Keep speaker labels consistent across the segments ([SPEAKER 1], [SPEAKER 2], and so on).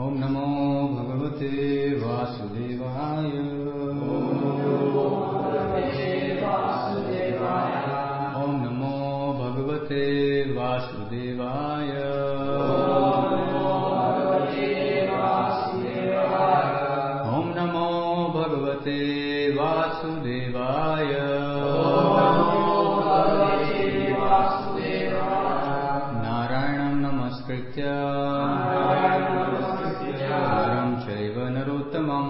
[SPEAKER 1] Om Namo Bhagavate Vasudevaya. Om Namo Bhagavate Vasudevaya. Om Namo Bhagavate Vasudevaya. Narayanam Namaskritya Naram Chaiva Narottamam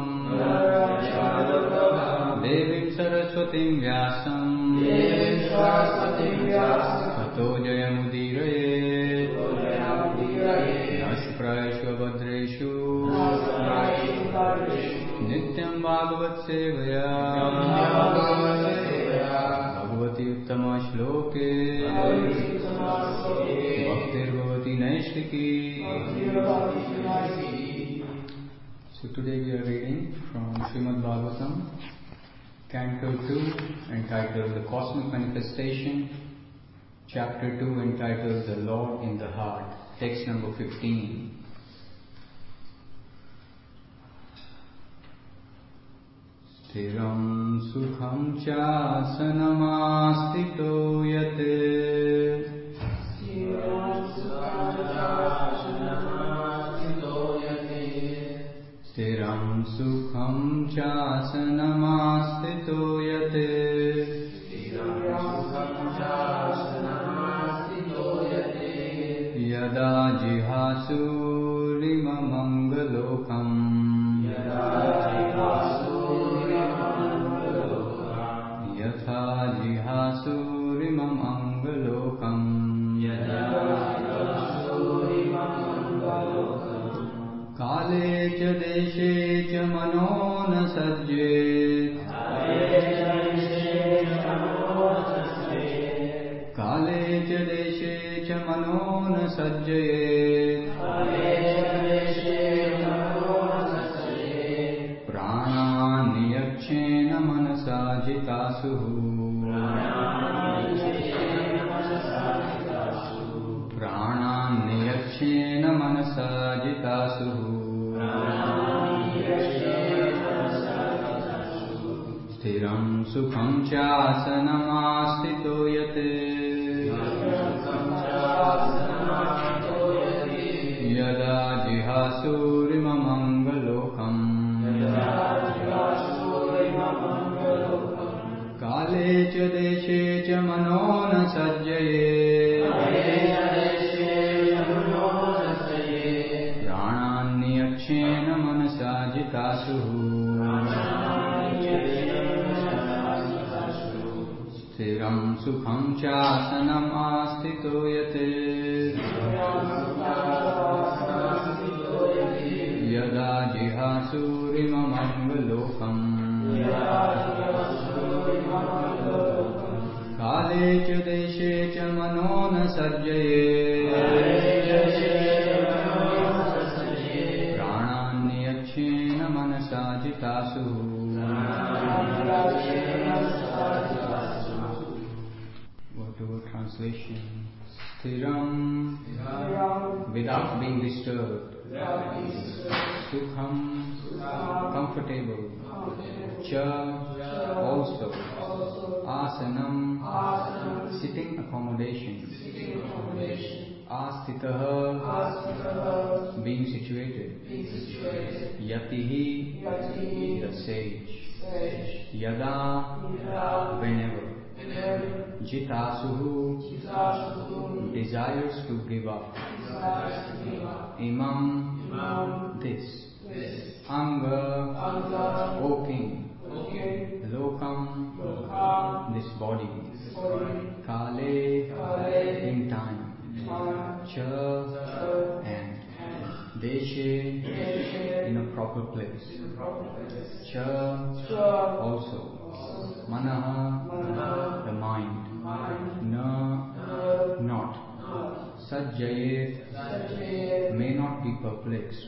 [SPEAKER 1] Devim Saraswatim Vyasam Tato Jayamudiraye Nashprayashva Bhadreshu Nityam Bhagavat Sevaya Bhagavati Uttama Shloke Bhaktir Bhavati Naishtiki. So today we are reading from Srimad Bhagavatam, Canto 2, entitled The Cosmic Manifestation, Chapter 2, entitled The Lord in the Heart, text number 15. Stiram sukham chasanamastito yate Stiram sukham chasanamastito yate Yada jihasu limamangalokam Yatha jihasu limamangalokam Kale cha deshe cha mano na sajjet Kale cha deshe cha mano na sajjet Prana niyakshena manasa jitasuhu Prana niyakshena manasa jitasuhu Stiram sukham chasanamastito yate Yada jihasu limamangalokam Kale cha deshe cha mano na sajjaye Prananyakshena manasa jitasuhu Stiram sukham chasanam astito yate Yada jihasu limamangalokam Kale cha deshe cha mano na sajjaye Prananyakshena manasa jitasuhu Word translation. Stiram, without being disturbed. Sukham, comfortable. Cha, also. Asanam, sitting accommodation. Astitaha, being situated. Yatihi, the sage. Yada, whenever. Jitasuhu, desires to give up. Imam, this. Anga, O king. Lokam, this body. Kale, in time. Cha, and. Deshe, in a proper place. Cha, also. Manaha, the mind. Na, not. Sajjayet, may not be perplexed.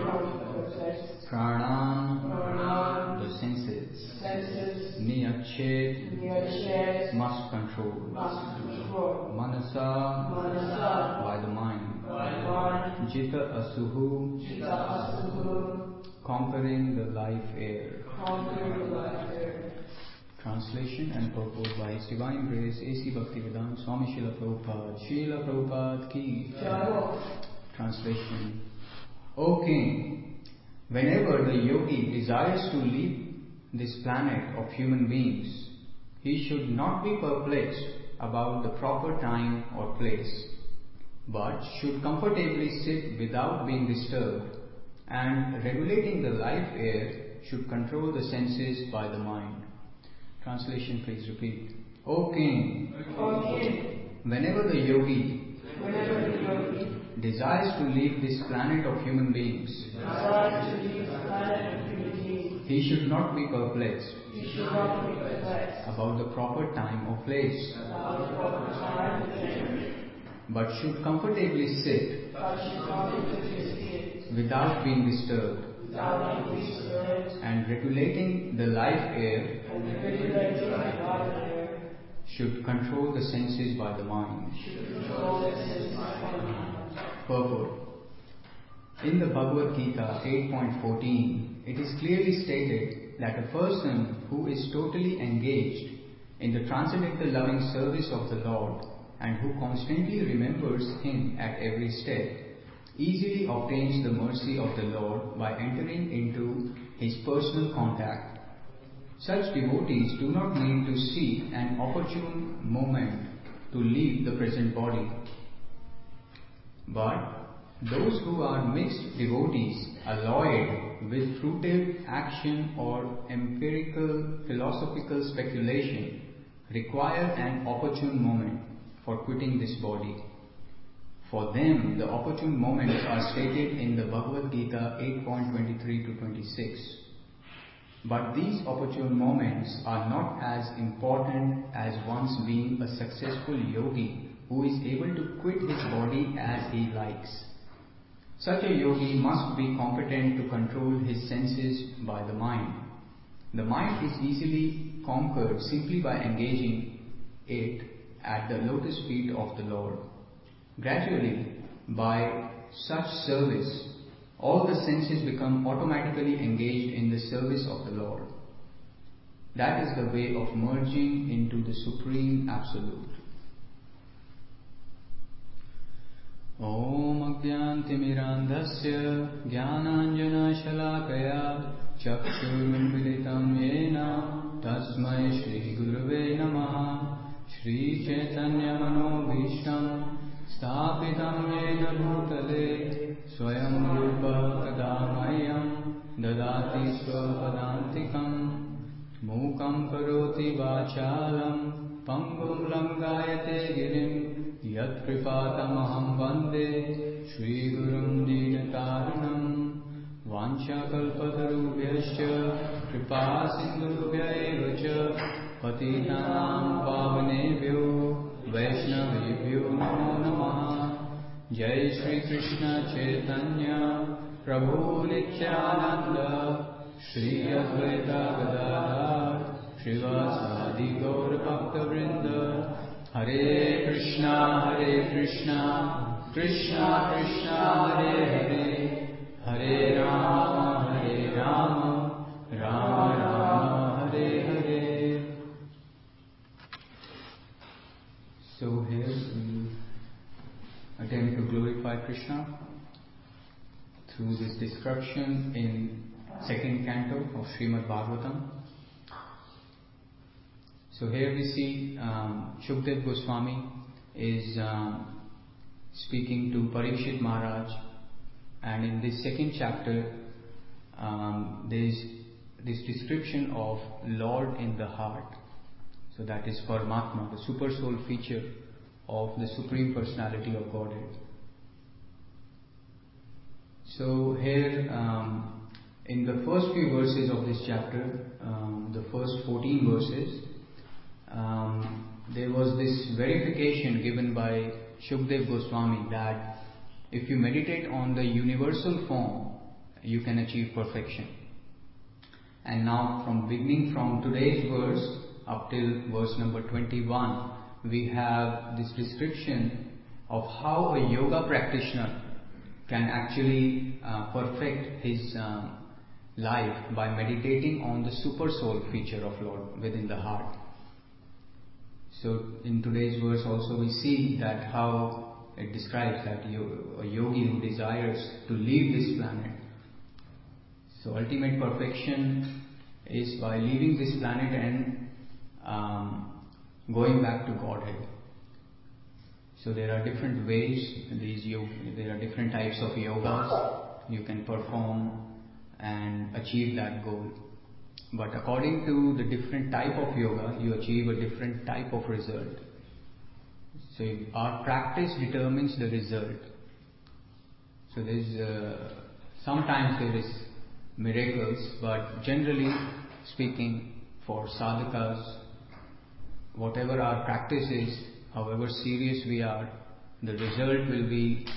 [SPEAKER 1] Pranan, the senses. Niyakshet, must control. Manasa, by the mind. Jita asuhu, Conquering the Life Air.
[SPEAKER 2] Conquering the life air.
[SPEAKER 1] Translation and purport by His Divine Grace A.C. Bhaktivedanta Swami Srila Prabhupada. Srila Prabhupada ki Jai. Translation. O King, whenever the yogi desires to leave this planet of human beings, he should not be perplexed about the proper time or place, but should comfortably sit without being disturbed, and regulating the life air should control the senses by the mind. Translation, please repeat. O King, whenever the yogi desires to leave this planet of human beings, he should not be perplexed about the proper time or place, but should comfortably sit without being disturbed, and regulating the life air should control the senses by the mind. Purport. In the Bhagavad Gita 8.14, it is clearly stated that a person who is totally engaged in the transcendental loving service of the Lord and who constantly remembers Him at every step easily obtains the mercy of the Lord by entering into His personal contact. Such devotees do not need to seek an opportune moment to leave the present body. But those who are mixed devotees, alloyed with fruitive action or empirical philosophical speculation, require an opportune moment for quitting this body. For them, the opportune moments are stated in the Bhagavad Gita 8.23 to 26. But these opportune moments are not as important as one's being a successful yogi who is able to quit his body as he likes. Such a yogi must be competent to control his senses by the mind. The mind is easily conquered simply by engaging it at the lotus feet of the Lord. Gradually, by such service, all the senses become automatically engaged in the service of the Lord. That is the way of merging into the Supreme Absolute. Om Agyantimirandhasya Jnananjana Shalakaya Chakshurunmilitam Yena Tasmai Shri Gurave Namaha Shri Chaitanya Manobhishtam Sthapitam Yena Bhutale Swayam Rupa Kadamayam Dadati Swapadantikam Mukam Karoti Vachalam Pangum Langayate Girim Yat Kripatamaham Vande Shri Gurum Dinataranam Vancha Kalpatarubhyascha Kripa Sindhubhya Evacha Patitanam Pavanebhyo Vaishnavebhyo Namo Namaha Jai Shri Krishna Chaitanya Prabhu Nityananda Shri Advaita Gadadhar Srivasadi Gaur Bhakta Vrinda Hare Krishna, Krishna Krishna, Hare Hare, Hare Rama, Rama Rama, Hare Hare. So here we attempt to glorify Krishna through this description in second canto of Srimad Bhagavatam. So here we see Shukdev Goswami is speaking to Parikshit Maharaj, and in this second chapter there is this description of Lord in the heart. So that is Paramatma, the super soul feature of the Supreme Personality of Godhead. So here in the first few verses of this chapter, the first 14 verses, there was this verification given by Shukdev Goswami that if you meditate on the universal form, you can achieve perfection. And now beginning from today's verse up till verse number 21, we have this description of how a yoga practitioner can actually perfect his life by meditating on the super soul feature of Lord within the heart. So in today's verse also we see that how it describes that a yogi who desires to leave this planet. So ultimate perfection is by leaving this planet and going back to Godhead. So there are different ways, there are different types of yogas you can perform and achieve that goal. But according to the different type of yoga, you achieve a different type of result. So our practice determines the result. So sometimes there is miracles, but generally speaking, for sadhakas, whatever our practice is, however serious we are, the result will be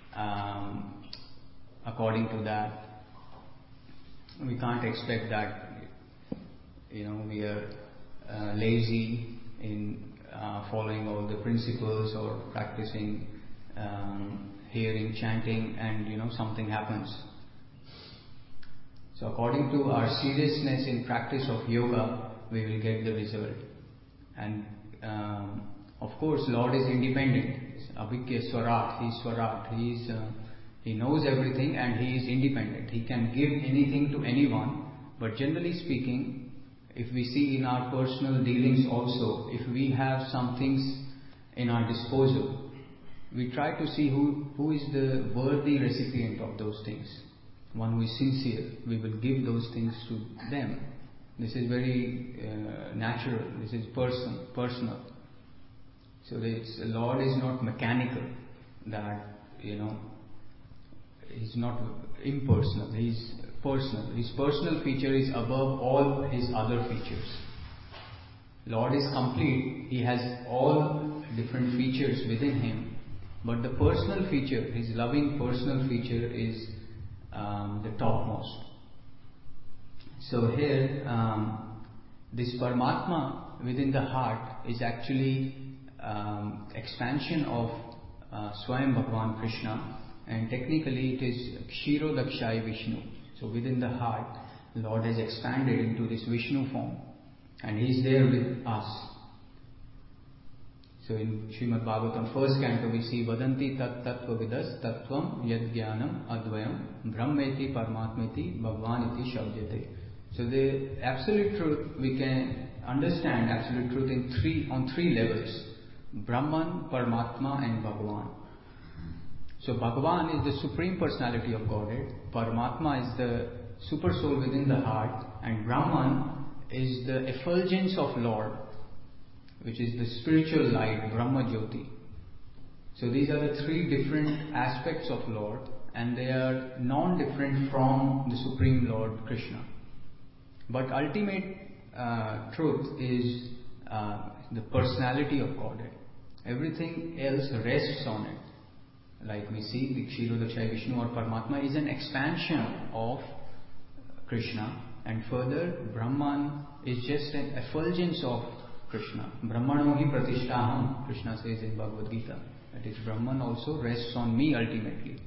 [SPEAKER 1] according to that. We can't expect that we are lazy in following all the principles or practicing hearing, chanting, and something happens. So according to our seriousness in practice of yoga, we will get the result. And of course, Lord is independent. Abhikya Swarat, He is Swarat. He knows everything and He is independent. He can give anything to anyone. But generally speaking, if we see in our personal dealings also, if we have some things in our disposal, we try to see who is the worthy recipient of those things. One who is sincere, we will give those things to them. This is very natural. This is personal. So Lord is not mechanical. That He's not impersonal. He's personal. His personal feature is above all His other features. Lord is complete. He has all different features within Him. But the personal feature, His loving personal feature is the topmost. So here, this Paramatma within the heart is actually expansion of Swayam Bhagavan Krishna, and technically it is Kshirodakshai Vishnu. So within the heart, Lord has expanded into this Vishnu form, and He is there with us. So in Srimad Bhagavatam, first canto, we see Vadanti tat tattva vidas tattvam yad jnanam advayam brahmeti paramatmeti bhagvaniti shabdyate. So the absolute truth, we can understand absolute truth on three levels: Brahman, Paramatma, and Bhagavan. So Bhagavan is the Supreme Personality of Godhead, Paramatma is the Super Soul within the heart, and Brahman is the effulgence of Lord, which is the spiritual light, Brahma Jyoti. So these are the three different aspects of Lord, and they are non-different from the Supreme Lord Krishna. But ultimate truth is the personality of Godhead. Everything else rests on it. Like we see, the Kshirodakshai Vishnu or Paramatma is an expansion of Krishna, and further Brahman is just an effulgence of Krishna. Brahmano hi pratishtaham, Krishna says in Bhagavad Gita. That is, Brahman also rests on me ultimately.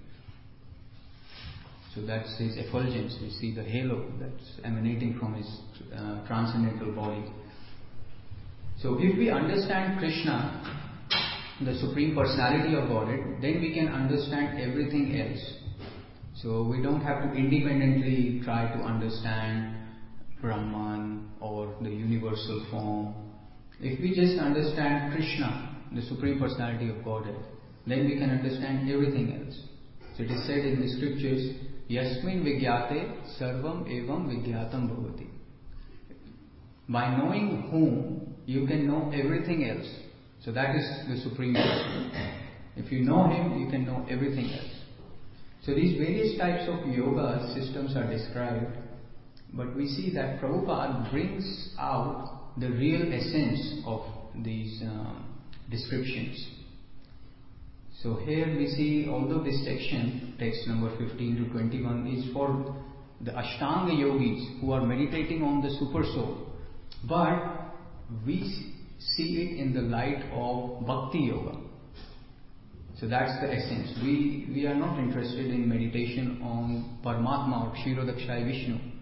[SPEAKER 1] So that's his effulgence. We see the halo that's emanating from his transcendental body. So if we understand Krishna, the Supreme Personality of Godhead, then we can understand everything else. So we don't have to independently try to understand Brahman or the universal form. If we just understand Krishna, the Supreme Personality of Godhead, then we can understand everything else. So it is said in the scriptures, Yasmin Vigyate Sarvam Evam Vigyatam Bhavati. By knowing whom, you can know everything else. So that is the Supreme Person. If you know Him, you can know everything else. So these various types of yoga systems are described, but we see that Prabhupada brings out the real essence of these descriptions. So here we see, although this section, text number 15 to 21, is for the Ashtanga yogis who are meditating on the Super Soul, but we see it in the light of Bhakti Yoga. So that's the essence. We are not interested in meditation on Paramatma or Kshirodakshai Vishnu.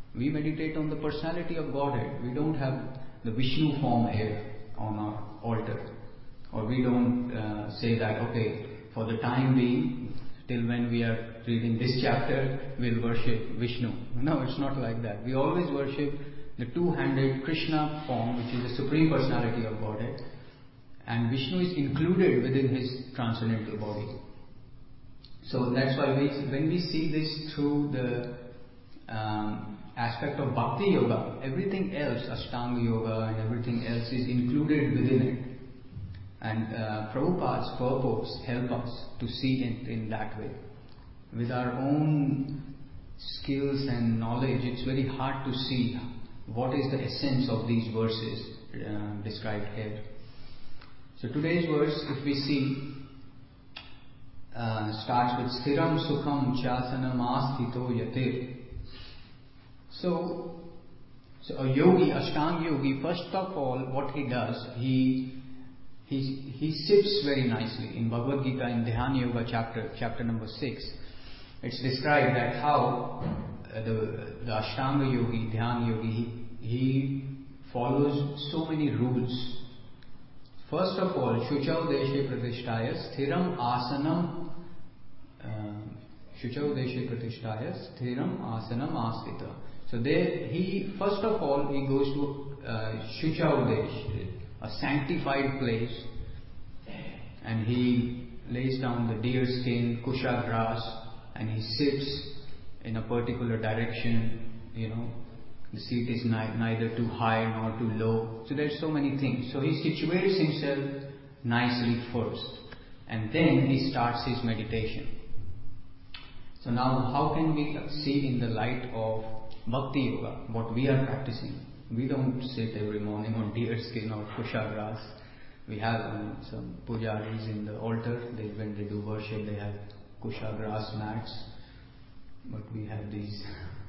[SPEAKER 1] We meditate on the personality of Godhead. We don't have the Vishnu form here on our altar. Or we don't say that, okay, for the time being, till when we are reading this chapter, we'll worship Vishnu. No, it's not like that. We always worship the two-handed Krishna form, which is the Supreme Personality of Godhead. And Vishnu is included within his transcendental body. So that's why when we see this through the aspect of Bhakti Yoga, everything else, Ashtanga Yoga and everything else is included within it. And Prabhupada's purpose help us to see it in that way. With our own skills and knowledge, it's very hard to see what is the essence of these verses described here. So today's verse, if we see, starts with Sthiram Sukham Chasanam Asthito Yatir. So a yogi, Ashtanga yogi, first of all, what he does, he sits very nicely. In Bhagavad Gita, in Dhyana Yoga chapter number 6, it's described that how the Ashtanga yogi, Dhyana yogi, he follows so many rules. First of all, Shuchau Deshe Pratishtaya Sthiram Asanam Shuchau Deshe Pratishtaya Sthiram Asanam Asthita. So first of all, he goes to Shuchau Desh, a sanctified place, and he lays down the deer skin, kusha grass, and he sits in a particular direction. The seat is neither too high nor too low. So there's so many things. So he situates himself nicely first, and then he starts his meditation. So now, how can we see in the light of Bhakti Yoga what we are practicing? We don't sit every morning on deer skin or kusha grass. We have some pujaris in the altar. When they do worship, they have kusha grass mats. But we have these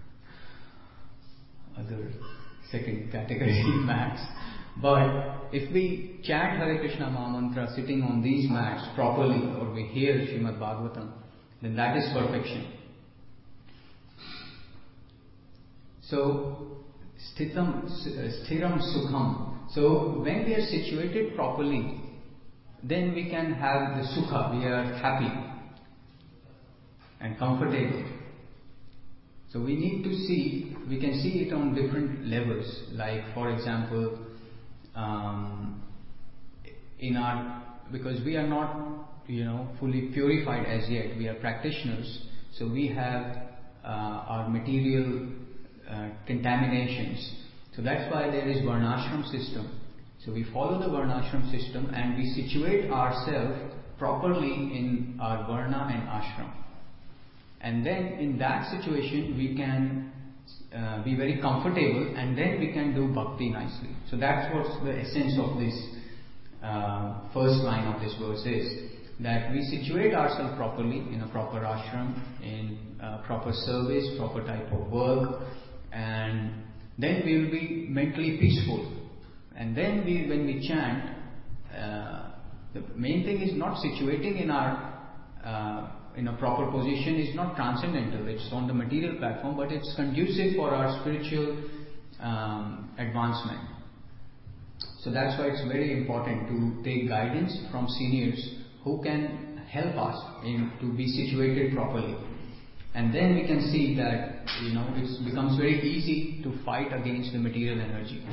[SPEAKER 1] other second category mats. But if we chant Hare Krishna Mahamantra sitting on these mats properly, or we hear Srimad Bhagavatam, then that is perfection. So, Sthiram Sukham. So, when we are situated properly, then we can have the Sukha, we are happy and comfortable. So we need to see, we can see it on different levels. Like, for example, because we are not, fully purified as yet. We are practitioners, so we have our material contaminations. So that's why there is Varnashram system. So we follow the Varnashram system and we situate ourselves properly in our Varna and Ashram. And then in that situation we can be very comfortable, and then we can do bhakti nicely. So that's what's the essence of this first line of this verse is, that we situate ourselves properly in a proper ashram, in proper service, proper type of work, and then we will be mentally peaceful. And then when we chant, the main thing is not situating in our in a proper position is not transcendental. It's on the material platform, but it's conducive for our spiritual advancement. So that's why it's very important to take guidance from seniors who can help us to be situated properly. And then we can see that it becomes very easy to fight against the material energy.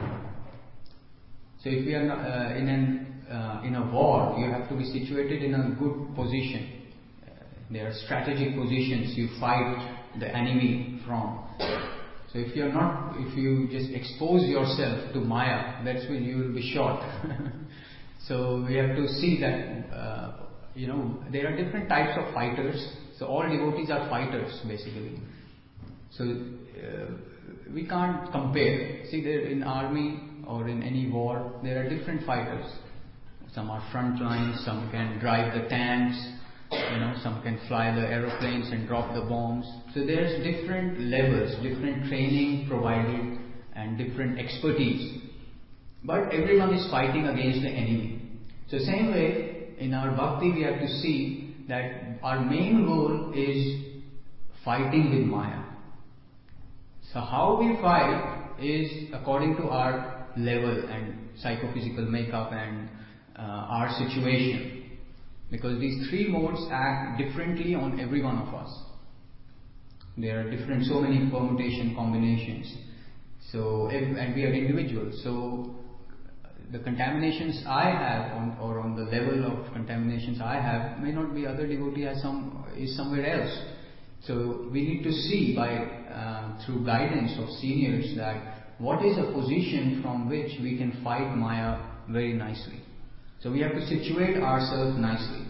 [SPEAKER 1] So if we are in a war, you have to be situated in a good position. There are strategic positions you fight the enemy from. So if you just expose yourself to Maya, that's when you will be shot. So we have to see that there are different types of fighters. So all devotees are fighters basically. So we can't compare. See, there in army or in any war, there are different fighters. Some are front lines, some can drive the tanks, some can fly the aeroplanes and drop the bombs. So there's different levels, different training provided and different expertise. But everyone is fighting against the enemy. So same way, in our bhakti we have to see that our main goal is fighting with Maya. So how we fight is according to our level and psychophysical makeup and our situation. Because these three modes act differently on every one of us. There are different, so many permutation combinations. So, and we are individuals. So, the contaminations I have, or on the level of contaminations I have, may not be other devotee is somewhere else. So, we need to see through guidance of seniors that what is a position from which we can fight Maya very nicely. So, we have to situate ourselves nicely.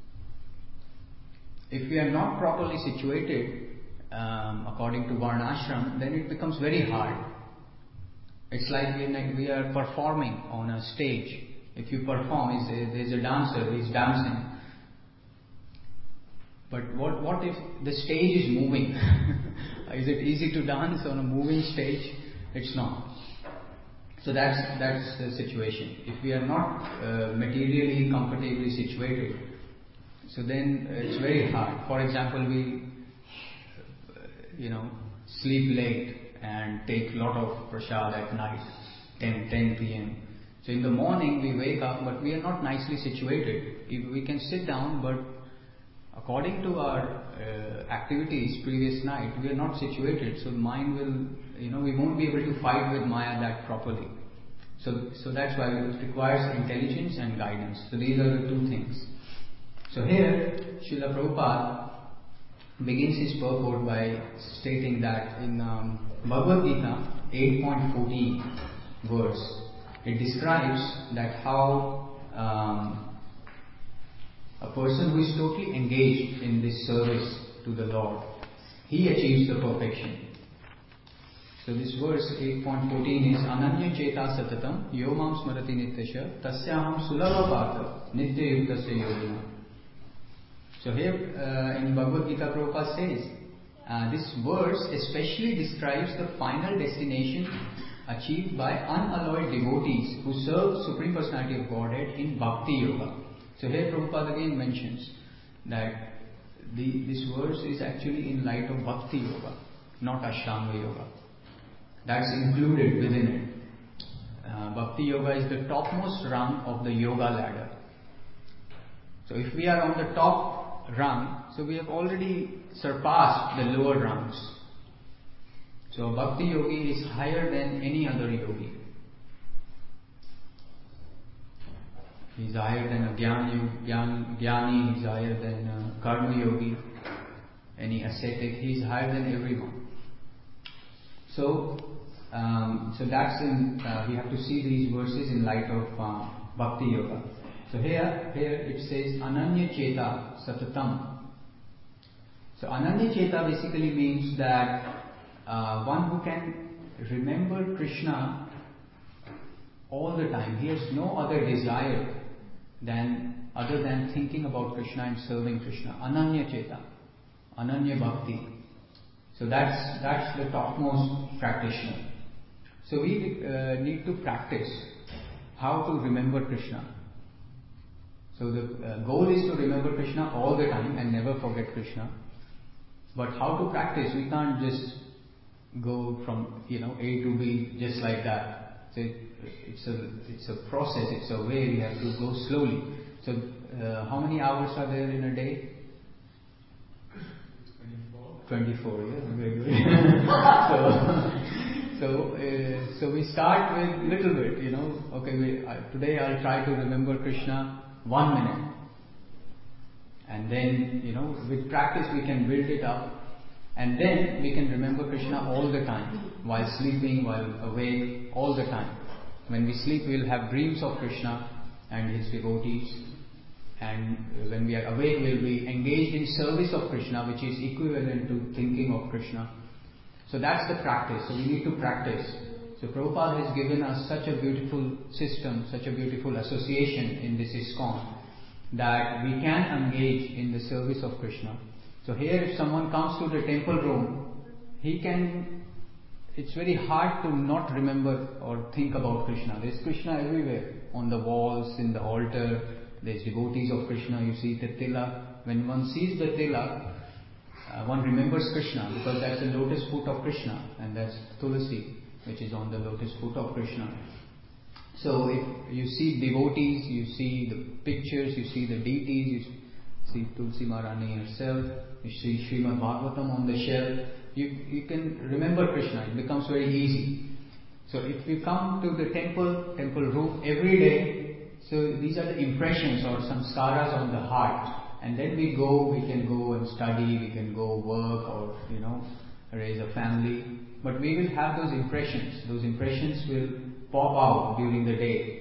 [SPEAKER 1] If we are not properly situated according to Varnashram, then it becomes very hard. It's like we are performing on a stage. If you perform, there's a dancer, he's dancing. But what if the stage is moving? Is it easy to dance on a moving stage? It's not. So that's the situation. If we are not materially comfortably situated, so then it's very hard. For example, we sleep late and take a lot of prasad at night, 10 p.m. So in the morning we wake up, but we are not nicely situated. We can sit down, but according to our activities previous night, we are not situated. So mind will, we won't be able to fight with Maya that properly. So that's why it requires intelligence and guidance. So these are the two things. So here, Srila Prabhupada begins his purport by stating that in Bhagavad Gita 8.14 verse, it describes that how a person who is totally engaged in this service to the Lord, he achieves the perfection. So this verse 8.14 is Ananya Cheta Satatam Yomam Smarati Nityasya Tasyaham Sulava Pata Nitya Yuktasya Yogina. So here in Bhagavad Gita Prabhupada says, this verse especially describes the final destination achieved by unalloyed devotees who serve Supreme Personality of Godhead in Bhakti Yoga. So here Prabhupada again mentions that this verse is actually in light of Bhakti Yoga, not Ashtanga Yoga. That's included within it. Bhakti Yoga is the topmost rung of the yoga ladder. So if we are on the top rung, so we have already surpassed the lower rungs. So a Bhakti Yogi is higher than any other yogi. He's higher than a Jnani, he's higher than a Karma Yogi, any ascetic, he's higher than everyone. So that's we have to see these verses in light of Bhakti Yoga. So here it says Ananya Cheta Satatam. So Ananya Cheta basically means that one who can remember Krishna all the time. He has no other desire other than thinking about Krishna and serving Krishna. Ananya Cheta, Ananya Bhakti. So that's the topmost practitioner. So we need to practice how to remember Krishna. So the goal is to remember Krishna all the time and never forget Krishna. But how to practice? We can't just go from A to B just like that. So it's a process. It's a way. We have to go slowly. So how many hours are there in a day? 24. Yeah, very good. So we start with little bit. Okay, today I'll try to remember Krishna 1 minute. And then, with practice we can build it up. And then we can remember Krishna all the time. While sleeping, while awake, all the time. When we sleep, we'll have dreams of Krishna and his devotees. And when we are awake, we'll be engaged in service of Krishna, which is equivalent to thinking of Krishna. So that's the practice. So we need to practice. So Prabhupada has given us such a beautiful system, such a beautiful association in this ISKCON, that we can engage in the service of Krishna. So here if someone comes to the temple room, it's very hard to not remember or think about Krishna. There's Krishna everywhere, on the walls, in the altar, there's devotees of Krishna, you see the tilak. When one sees the tilak, one remembers Krishna, because that's the lotus foot of Krishna, and that's Tulsi, which is on the lotus foot of Krishna. So if you see devotees, you see the pictures, you see the deities, you see Tulsi Maharani herself, you see Srimad Bhagavatam on the shelf, you can remember Krishna. It becomes very easy. So if you come to the temple roof every day, so these are the impressions or some skaras on the heart, and then we can go and study, we can go work or raise a family, but we will have those impressions. Those impressions will pop out during the day.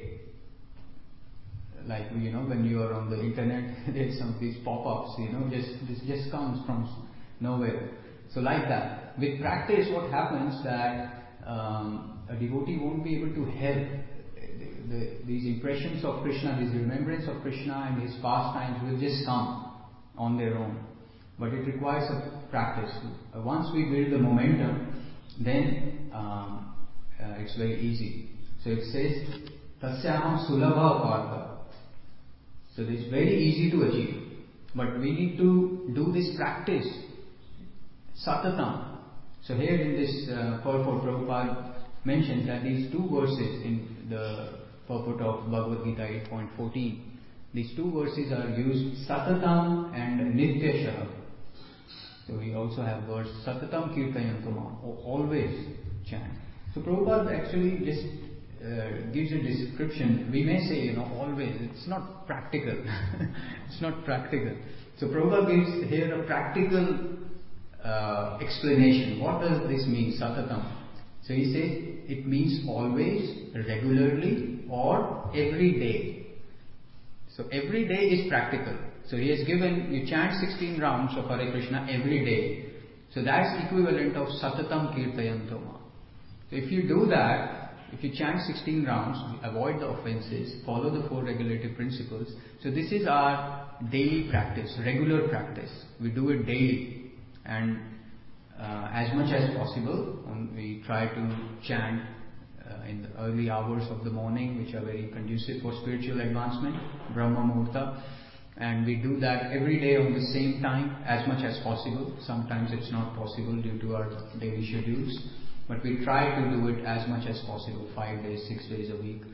[SPEAKER 1] Like when you are on the internet, there's these pop-ups, just comes from nowhere. So like that. With practice, what happens that a devotee won't be able to help these impressions of Krishna, this remembrance of Krishna and his pastimes will just come on their own. But it requires a practice. Once we build the momentum, then it's very easy. So it says, Tasyaham sulabha partha. So it's very easy to achieve. But we need to do this practice, satatam. So here in this purport, Prabhupada mentions that these two verses in the purport of Bhagavad Gita 8.14, these two verses are used, satatam and nityashah. So we also have verse, satatam kirtayantamam, always chant. So Prabhupada actually just gives a description. We may say, always. It's not practical. It's not practical. So Prabhupada gives here a practical explanation. What does this mean, satatam? So he says it means always, regularly, or every day. So every day is practical. So he has given, you chant 16 rounds of Hare Krishna every day. So that's equivalent of satatam kirtayantoma. So if you do that, if you chant 16 rounds, avoid the offenses, follow the 4 regulative principles. So this is our daily practice, regular practice. We do it daily. And as much as possible, we try to chant in the early hours of the morning, which are very conducive for spiritual advancement, Brahma Muhurta. And we do that every day on the same time, as much as possible. Sometimes it's not possible due to our daily schedules. But we try to do it as much as possible, 5 days, 6 days a week,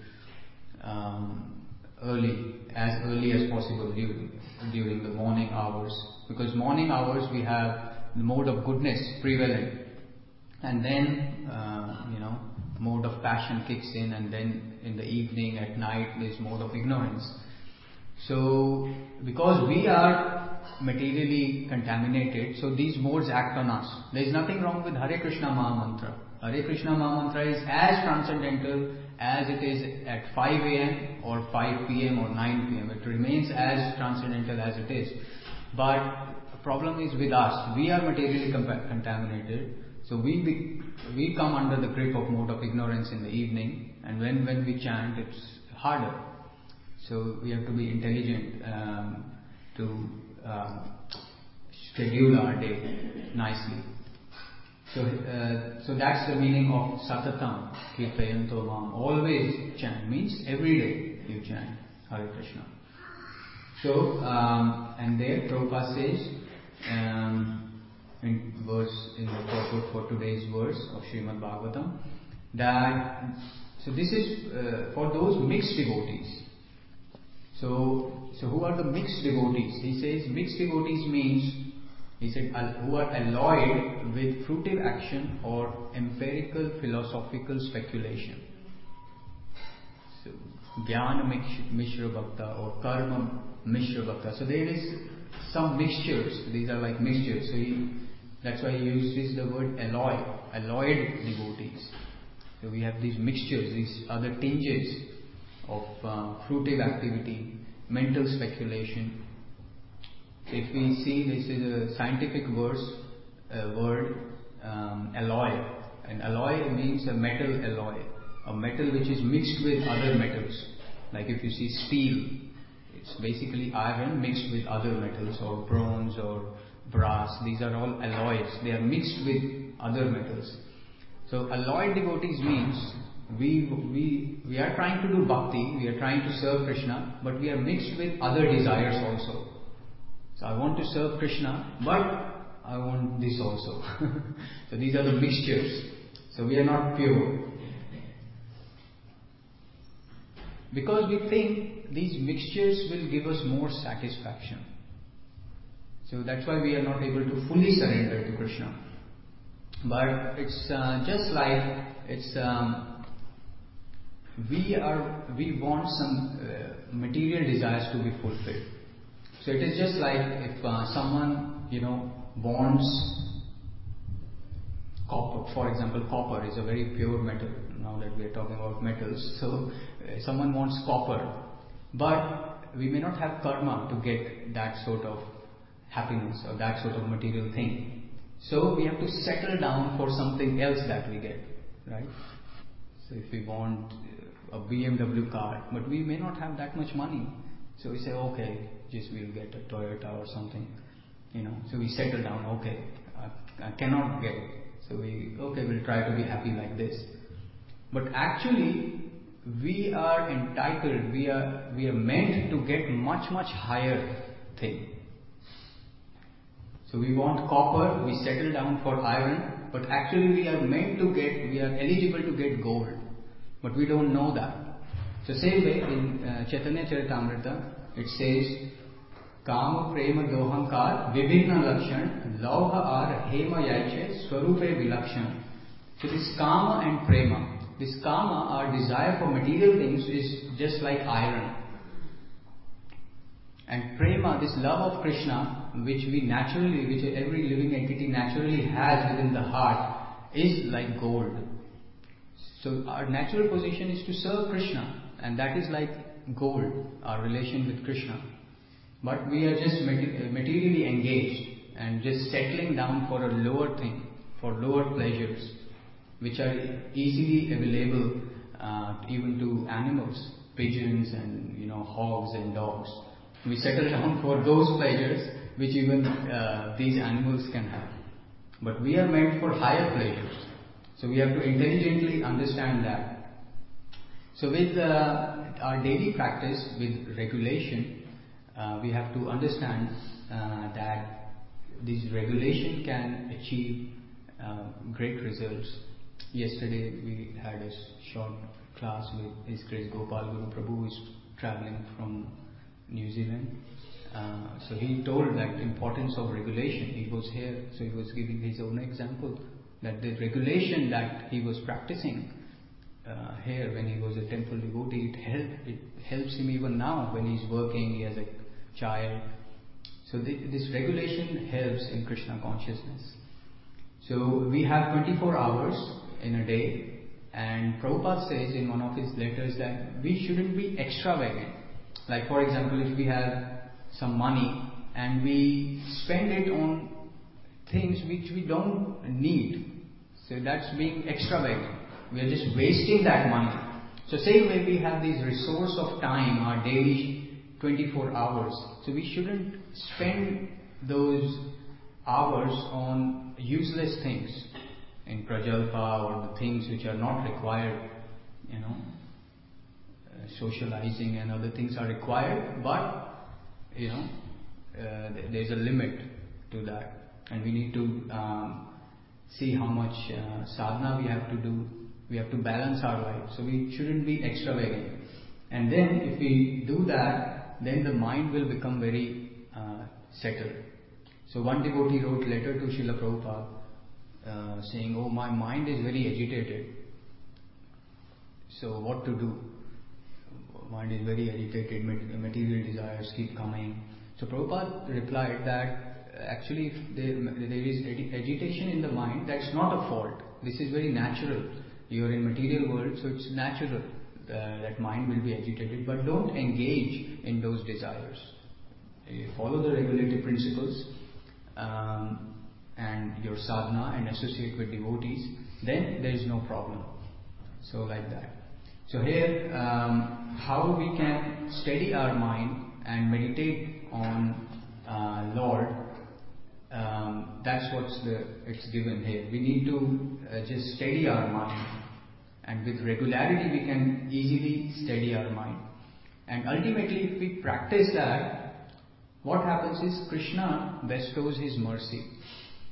[SPEAKER 1] as early as possible during the morning hours. Because morning hours we have the mode of goodness prevalent, and then mode of passion kicks in, and then in the evening, at night, there's mode of ignorance. So because we are materially contaminated, so these modes act on us. There is nothing wrong with Hare Krishna Maha Mantra. Hare Krishna Maha Mantra is as transcendental as it is at 5 a.m. or 5 p.m. or 9 p.m. It remains as transcendental as it is. But the problem is with us. We are materially contaminated. So we come under the grip of mode of ignorance in the evening, and when we chant, it's harder. So we have to be intelligent to schedule our day nicely. So that's the meaning of satatam kirtayanto mam. Always chant means every day you chant Hare Krishna. So and there Prabhupada says in the purport for today's verse of Srimad Bhagavatam that this is for those mixed devotees. So who are the mixed devotees? He says mixed devotees means, he said, who are alloyed with fruitive action or empirical philosophical speculation. So Jnana Mishra Bhakta or Karma Mishra Bhakta. So there is some mixtures. These are like mixtures. So that's why he uses the word alloyed devotees. So we have these mixtures, these other tinges of fruitive activity, mental speculation. If we see, this is a scientific word, alloy. And alloy means a metal alloy, a metal which is mixed with other metals. Like if you see steel, it's basically iron mixed with other metals, or bronze or brass. These are all alloys. They are mixed with other metals. So alloyed devotees means we are trying to do bhakti, we are trying to serve Krishna, but we are mixed with other desires also. So I want to serve Krishna, but I want this also. So these are the mixtures. So we are not pure. Because we think these mixtures will give us more satisfaction. So that's why we are not able to fully surrender to Krishna. But it's just like we want some material desires to be fulfilled. So it is just like if someone wants copper. For example, copper is a very pure metal. Now that we are talking about metals, so someone wants copper, but we may not have karma to get that sort of happiness or that sort of material thing. So we have to settle down for something else that we get, right? So if we want a BMW car, but we may not have that much money, so we say, okay, just we'll get a Toyota or something, So we settle down. Okay, I cannot get it. So we'll try to be happy like this. But actually, we are entitled. We are meant to get much higher thing. So we want copper, we settle down for iron, but actually we are eligible to get gold. But we don't know that. So same way in Chaitanya Charitamrita, it says, Kama prema dohankar vibhinna lakshan lauha ar hema yaiche swarupe vilakshan. So this kama and prema, this kama, our desire for material things, is just like iron. And prema, this love of Krishna, which every living entity naturally has within the heart, is like gold. So our natural position is to serve Krishna, and that is like gold, our relation with Krishna. But we are just materially engaged and just settling down for a lower thing, for lower pleasures, which are easily available even to animals, pigeons and hogs and dogs. We settle down for those pleasures which even these animals can have. But we are meant for higher pleasures. So we have to intelligently understand that. So with our daily practice, with regulation, we have to understand that this regulation can achieve great results. Yesterday we had a short class with His Grace Gopal Guru Prabhu, who is traveling from New Zealand. So he told that importance of regulation. He was here, so he was giving his own example that the regulation that he was practicing here when he was a temple devotee, it helps him even now when he's working, he has a child. So this regulation helps in Krishna consciousness. So we have 24 hours in a day, and Prabhupada says in one of his letters that we shouldn't be extravagant. Like for example, if we have some money and we spend it on things which we don't need, so that's being extravagant. We are just wasting that money. So same way we have this resource of time, our daily 24 hours. So we shouldn't spend those hours on useless things, in prajalpa or the things which are not required, socializing and other things are required, but there's a limit to that, and we need to see how much sadhana we have to do. We have to balance our life, so we shouldn't be extravagant. And then if we do that, then the mind will become very settled. So one devotee wrote a letter to Srila Prabhupada saying, "Oh, my mind is very agitated. So what to do? Mind is very agitated, material desires keep coming." So Prabhupada replied that actually if there is agitation in the mind, that's not a fault. This is very natural. You are in material world, so it's natural that mind will be agitated, but don't engage in those desires. You follow the regulative principles and your sadhana and associate with devotees, then there is no problem. So like that. So here, how we can steady our mind and meditate on Lord, that's it's given here. We need to just steady our mind, and with regularity we can easily steady our mind. And ultimately, if we practice that, what happens is Krishna bestows his mercy.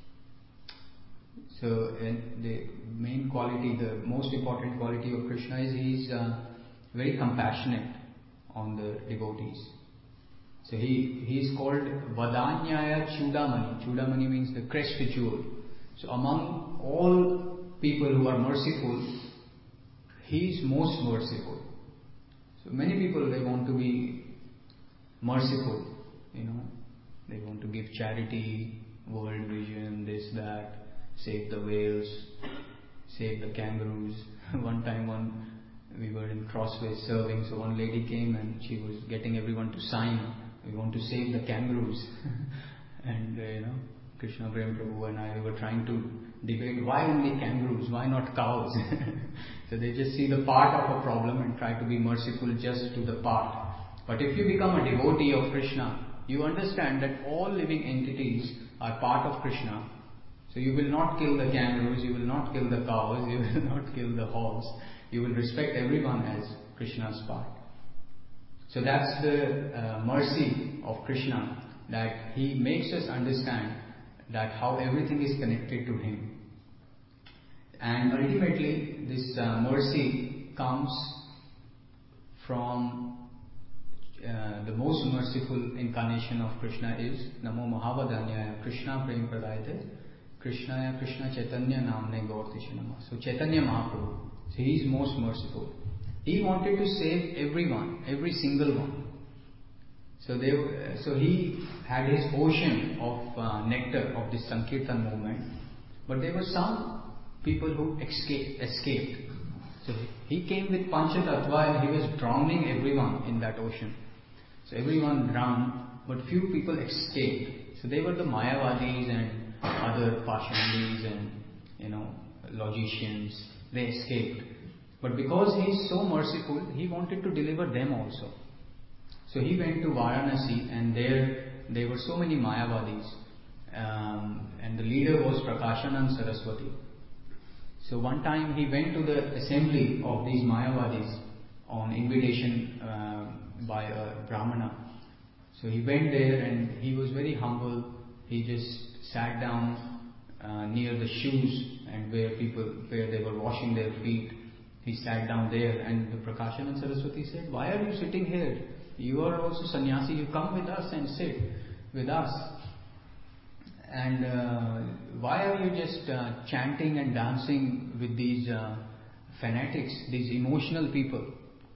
[SPEAKER 1] So, and the main quality, the most important quality of Krishna is he is very compassionate on the devotees. So he is called Vadanyaya Chudamani. Chudamani means the crest jewel. So among all people who are merciful, he is most merciful. So many people, they want to be merciful, they want to give charity, world vision, this, that, save the whales, save the kangaroos. One time we were in Crossways serving, so one lady came and she was getting everyone to sign, we want to save the kangaroos. And Krishna Prem Prabhu and I were trying to debate why only kangaroos, why not cows? So they just see the part of a problem and try to be merciful just to the part. But if you become a devotee of Krishna, you understand that all living entities are part of Krishna. So you will not kill the kangaroos, you will not kill the cows, you will not kill the hogs. You will respect everyone as Krishna's part. So that's the mercy of Krishna, that he makes us understand that how everything is connected to him. And ultimately this mercy comes from the most merciful incarnation of Krishna is Namo Mahavadanyaya Krishna Prem Pradayate Krishnaya Krishna Chaitanya Namne Gaurtisha Nama. So Chaitanya Mahaprabhu, so he is most merciful. He wanted to save everyone, every single one. So he had his ocean of nectar of this Sankirtan movement, but there were some people who escaped. So he came with Panchatattva and he was drowning everyone in that ocean. So everyone drowned, but few people escaped. So they were the Mayavadis and other Pashandis and logicians. They escaped. But because he is so merciful, he wanted to deliver them also. So he went to Varanasi, and there were so many Mayavadis, and the leader was Prakashanand Saraswati. So one time he went to the assembly of these Mayavadis on invitation by a Brahmana. So he went there and he was very humble. He just sat down near the shoes and where they were washing their feet. He sat down there, and the Prakashanand Saraswati said, "Why are you sitting here? You are also sannyasi, you come with us and sit with us. And why are you just chanting and dancing with these fanatics, these emotional people?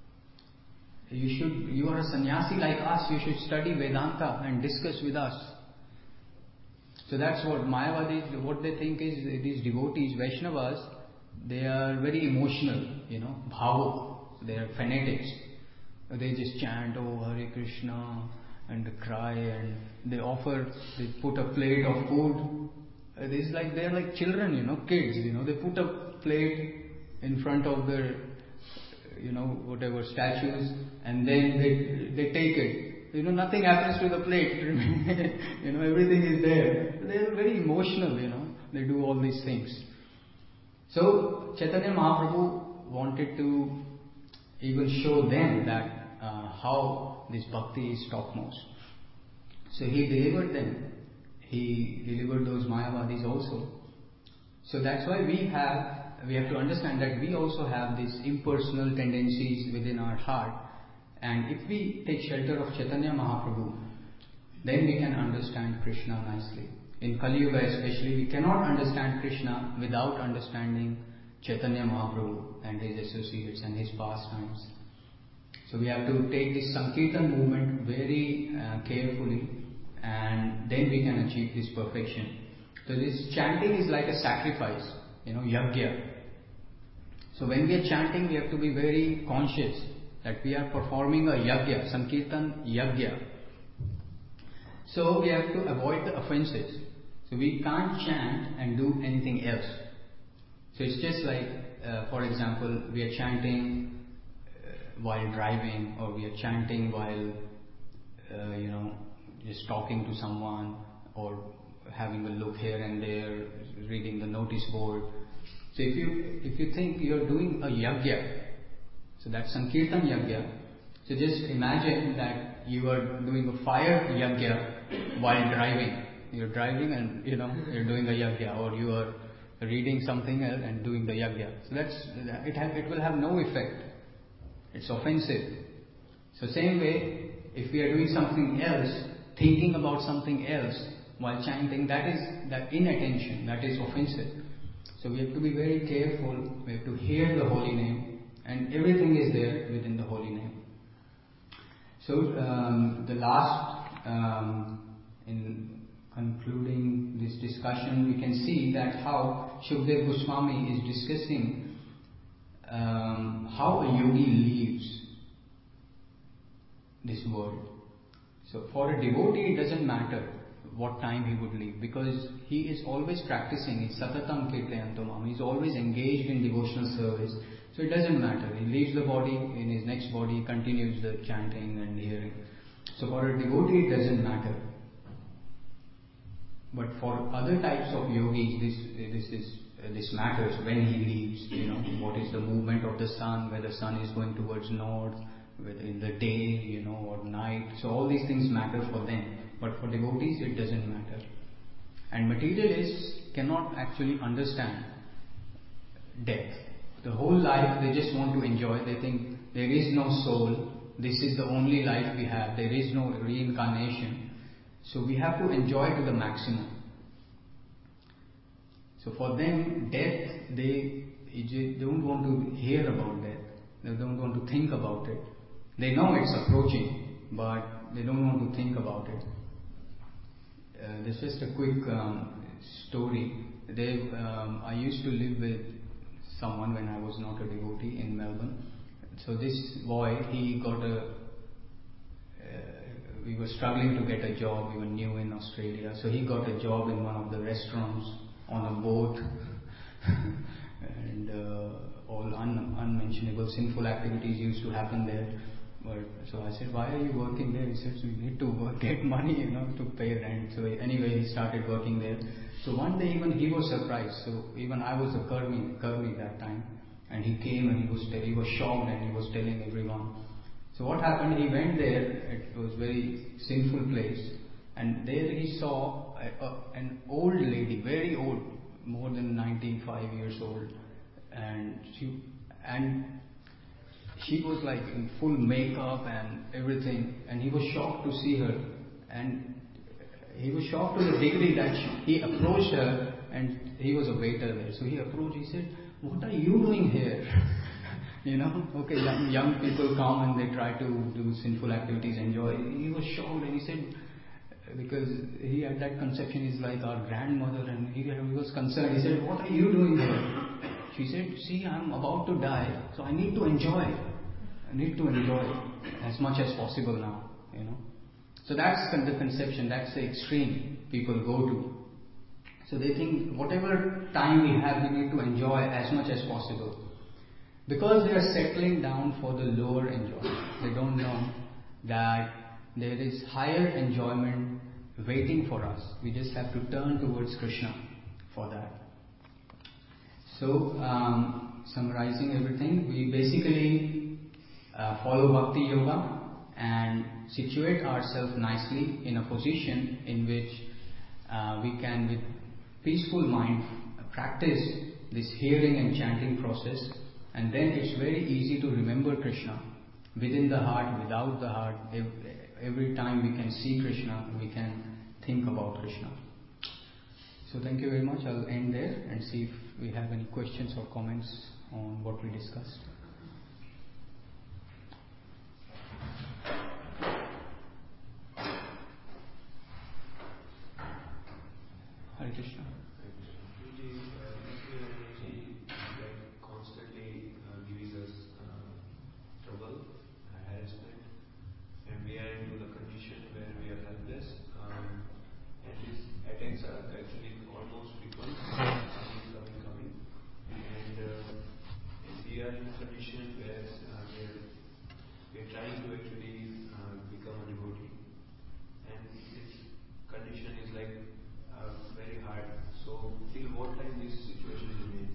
[SPEAKER 1] You are a sannyasi like us, you should study Vedanta and discuss with us." So that's what Mayavadis, what they think is these devotees, Vaishnavas, they are very emotional, bhavuk, they are fanatics. They just chant, "Oh Hare Krishna," and cry, and they put a plate of food. They're like children, kids, they put a plate in front of their, whatever statues, and then they take it. Nothing happens to the plate. Everything is there. They're very emotional, they do all these things. So Chaitanya Mahaprabhu wanted to even show them that how this bhakti is topmost. So he delivered them. He delivered those Mayavadis also. So that's why we have to understand that we also have these impersonal tendencies within our heart. And if we take shelter of Chaitanya Mahaprabhu, then we can understand Krishna nicely. In Kali Yuga especially, we cannot understand Krishna without understanding Chaitanya Mahaprabhu and his associates and his pastimes. So we have to take this Sankirtan movement very carefully, and then we can achieve this perfection. So this chanting is like a sacrifice, yajna. So when we are chanting, we have to be very conscious that we are performing a yajna, Sankirtan yajna. So we have to avoid the offenses. So we can't chant and do anything else. So it's just like, for example, we are chanting while driving, or we are chanting while, just talking to someone, or having a look here and there, reading the notice board. So if you think you are doing a yajna, so that's Sankirtan yajna. So just imagine that you are doing a fire yajna while driving. You're driving and you're doing a yajna, or you are reading something else and doing the yajna. So it will have no effect. It's offensive. So same way, if we are doing something else, thinking about something else while chanting, that inattention, that is offensive. So we have to be very careful. We have to hear the holy name, and everything is there within the holy name. So the last, in concluding this discussion, we can see that how Shukdev Goswami is discussing how a yogi leaves this world. So for a devotee, it doesn't matter what time he would leave, because he is always practicing. It's Satatam Kirtayantamam. He's always engaged in devotional service. So it doesn't matter. He leaves the body, in his next body he continues the chanting and hearing. So for a devotee, it doesn't matter. But for other types of yogis, this matters when he leaves. What is the movement of the sun, whether the sun is going towards north, whether in the day, or night. So all these things matter for them. But for devotees, it doesn't matter. And materialists cannot actually understand death. The whole life they just want to enjoy. They think there is no soul. This is the only life we have. There is no reincarnation. So we have to enjoy to the maximum. So for them, death, they don't want to hear about death. They don't want to think about it. They know it's approaching, but they don't want to think about it. There's just a quick story. I used to live with someone when I was not a devotee in Melbourne. So this boy, we were struggling to get a job. We were new in Australia. So he got a job in one of the restaurants on a boat. And all unmentionable sinful activities used to happen there. So I said, why are you working there? He said, we need to get money, to pay rent. So anyway, he started working there. So one day even he was surprised. So even I was a Karmi that time. And he came and he was shocked and he was telling everyone. So what happened, he went there, it was very sinful place. And there he saw an old lady, very old, more than 95 years old. And she was like in full makeup and everything, and he was shocked to see her, and he was shocked to the degree that he approached her, and he was a waiter there, so he approached, he said, what are you doing here? Okay, young people come and they try to do sinful activities, enjoy. He was shocked, and he said, because he had that conception, is like our grandmother, and he was concerned. He said, what are you doing here? She said, see, I'm about to die, so I need to enjoy. I need to enjoy as much as possible now, So that's the conception, that's the extreme people go to. So they think whatever time we have, we need to enjoy as much as possible. Because they are settling down for the lower enjoyment. They don't know that there is higher enjoyment waiting for us. We just have to turn towards Krishna for that. So, summarizing everything, we basically follow Bhakti Yoga and situate ourselves nicely in a position in which we can, with peaceful mind, practice this hearing and chanting process, and then it's very easy to remember Krishna within the heart, without the heart. Every time we can see Krishna, we can think about Krishna. So thank you very much. I'll end there and see if we have any questions or comments on what we discussed. Hare Krishna.
[SPEAKER 3] Constantly gives us trouble, harassment, and we are into the condition where we are helpless. And these attacks are actually almost frequent, coming. And we are in a condition where we are trying to actually become a devotee. And this condition is like very hard. So till what time this situation remains?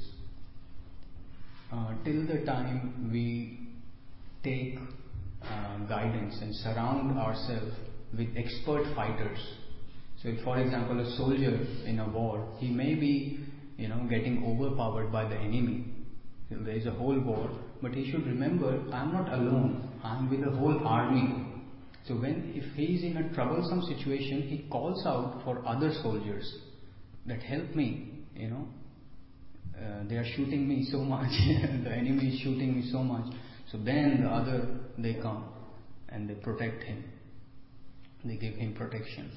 [SPEAKER 1] Till the time we take guidance and surround ourselves with expert fighters. So if, for example, a soldier in a war, he may be getting overpowered by the enemy. There is a whole war, but he should remember, I am not alone. I am with a whole army. So if he is in a troublesome situation, he calls out for other soldiers that help me. They are shooting me so much. The enemy is shooting me so much. So then they come and they protect him. They give him protection.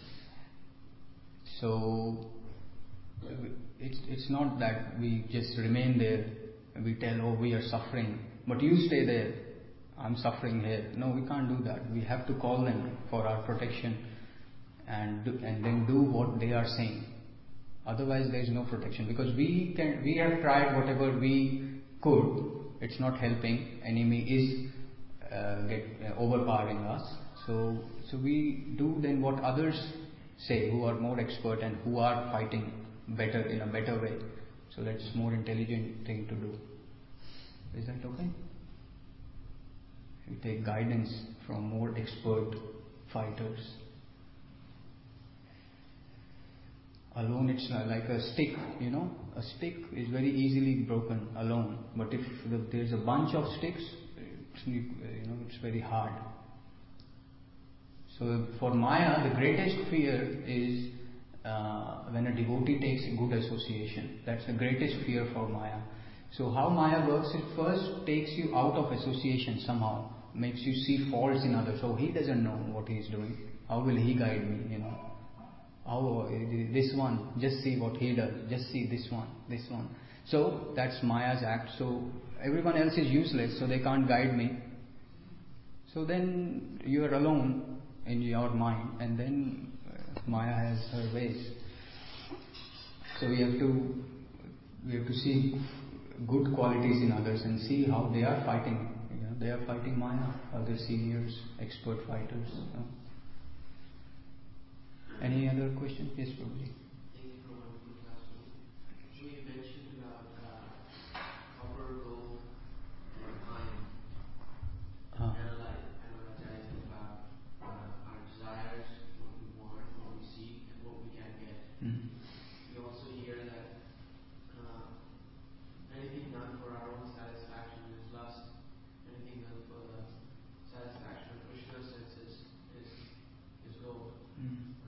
[SPEAKER 1] So it's not that we just remain there and we tell, oh, we are suffering, but you stay there, I'm suffering here. No, we can't do that. We have to call them for our protection and then do what they are saying. Otherwise there is no protection, because we have tried whatever we could. It's not helping. Enemy is overpowering us. So we do then what others say, who are more expert and who are fighting better in a better way. So that's more intelligent thing to do. Is that okay? We take guidance from more expert fighters. Alone it's like a stick, a stick is very easily broken alone. But if there's a bunch of sticks, it's very hard. So for Maya, the greatest fear is when a devotee takes a good association. That's the greatest fear for Maya. So how Maya works, it first takes you out of association somehow, makes you see faults in others. So he doesn't know what he is doing. How will he guide me, Oh, this one, just see what he does. Just see this one. So that's Maya's act. So everyone else is useless, so they can't guide me. So then you are alone in your mind, and then Maya has her ways. So we have to see good qualities in others and see how they are fighting. They are fighting Maya, other seniors, expert fighters. Any other question? Yes, probably.
[SPEAKER 4] Thank you for one good classroom. So you mentioned about copper, gold, and iron. Analyzing about our desires, what we want, what we seek, and what we can get.
[SPEAKER 1] Mm-hmm.
[SPEAKER 4] We also hear that anything done for our own satisfaction is lust. Anything done for the satisfaction of Krishna's senses is gold.
[SPEAKER 1] Mm-hmm.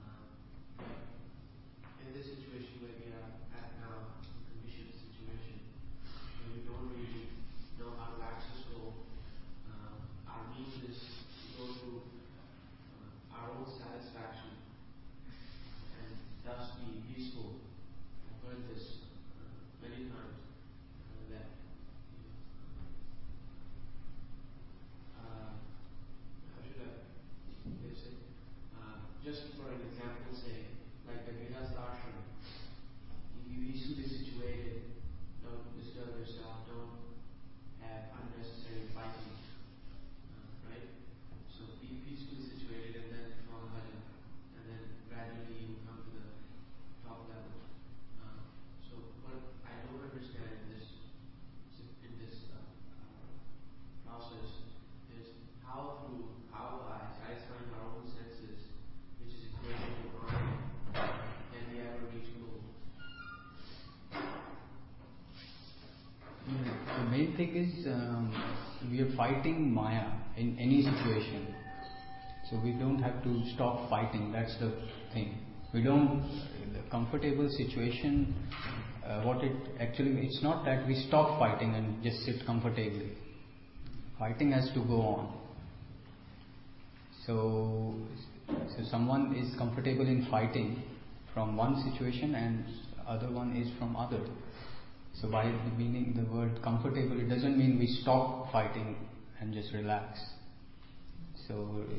[SPEAKER 4] In this situation where we are at now, a conditioned situation, where we don't really know how to access gold, our means is to go through our own satisfaction and thus be peaceful. I've heard this many times that how should I place it? Just for an example's sake, like the Grihastha ashram, if you peacefully situated, don't disturb yourself, don't have unnecessary fighting, right? So be peacefully situated and then follow bhajan, and then gradually you come to the top level. So what I don't understand in this process is how by satisfying our own senses, which is equated to honor, can we ever reach goal?
[SPEAKER 1] The main thing is we are fighting Maya in any situation. So we don't have to stop fighting. That's the thing. The comfortable situation, it's not that we stop fighting and just sit comfortably. Fighting has to go on. So someone is comfortable in fighting from one situation and other one is from other. So by meaning the word comfortable, it doesn't mean we stop fighting and just relax. So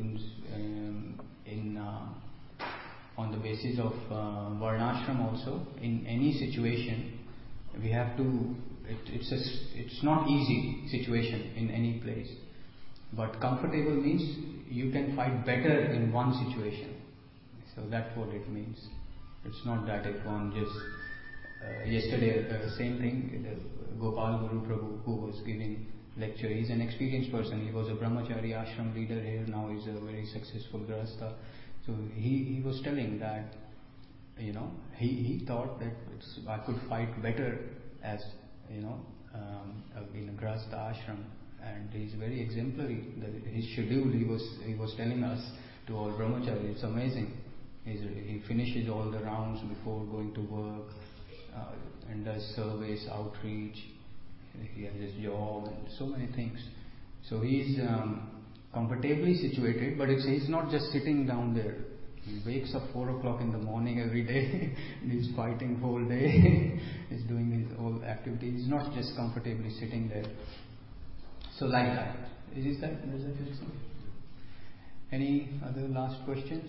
[SPEAKER 1] on the basis of Varnashram also, in any situation, we have to. It's not easy situation in any place, but comfortable means you can fight better in one situation. So that's what it means. It's not that if one just yesterday same thing. Gopal Guru Prabhu, who was giving lecture, he's an experienced person. He was a brahmachari ashram leader here. Now he's a very successful grahastha. So he was telling that he thought that I could fight better as in a Grahastha ashram, and he's very exemplary. His schedule, he was telling us to all brahmacharis, it's amazing. He finishes all the rounds before going to work and does service, outreach. He has his job and so many things. So he's comfortably situated, but he's not just sitting down there. He wakes up 4 o'clock in the morning every day and he's fighting whole day. He's doing his whole activities. He's not just comfortably sitting there. So like that. Does that make sense? Any other last questions?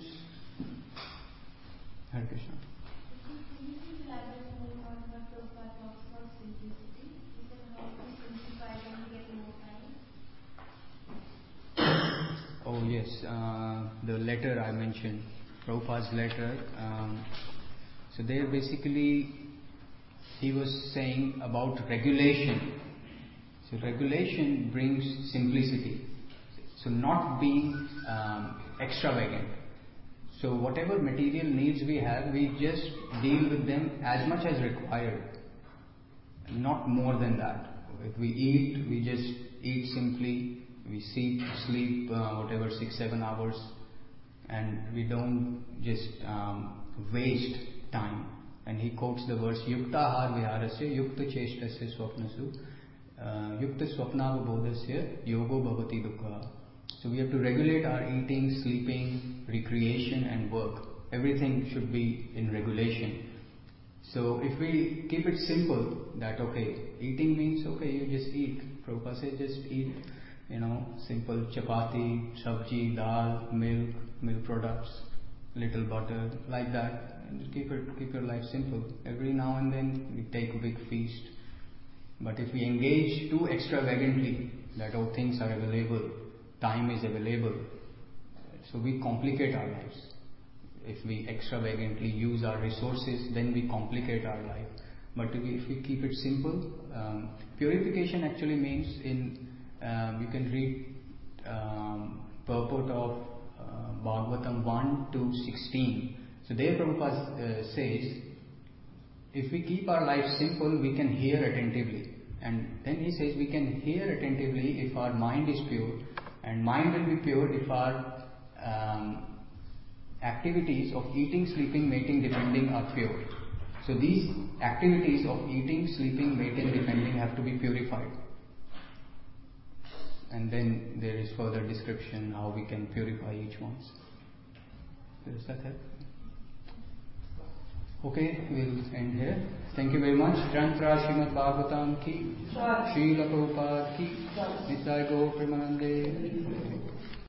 [SPEAKER 1] Hare Krishna.
[SPEAKER 2] Can you please elaborate more on what Prabhupada talks about simplicity? He said how to simplify when we get more time.
[SPEAKER 1] Oh yes, the letter I mentioned, Prabhupada's letter. So there basically he was saying about regulation. So regulation brings simplicity. So not being extravagant. So whatever material needs we have, we just deal with them as much as required, not more than that. If we eat, we just eat simply. We sleep whatever 6-7 hours, and we don't just waste time. And he quotes the verse Yukta Ahar Viharasya Yukta Cheshtasya Swapnasu Yukta Swapnavabodhasya Yogo Bhavati Dukkha. So we have to regulate our eating, sleeping, recreation and work. Everything should be in regulation. So if we keep it simple, that eating means you just eat. Prabhupada says just eat, simple chapati, sabji, dal, milk products, little butter, like that. And keep your life simple. Every now and then we take a big feast. But if we engage too extravagantly, that things are available, time is available, so we complicate our lives. If we extravagantly use our resources, then we complicate our life. But if we keep it simple, purification actually means you can read purport of Bhagavatam 1 to 16. So there Prabhupada says, if we keep our life simple, we can hear attentively. And then he says we can hear attentively if our mind is pure, and mind will be pure if our activities of eating, sleeping, mating, defending are pure. So these activities of eating, sleeping, mating, defending have to be purified. And then there is further description how we can purify each one. Does that help? Okay, we'll end here. Thank you very much. Tantra Srimad Bhagavatam ki, Srila Prabhupada ki, Nitai Gaur Premanande.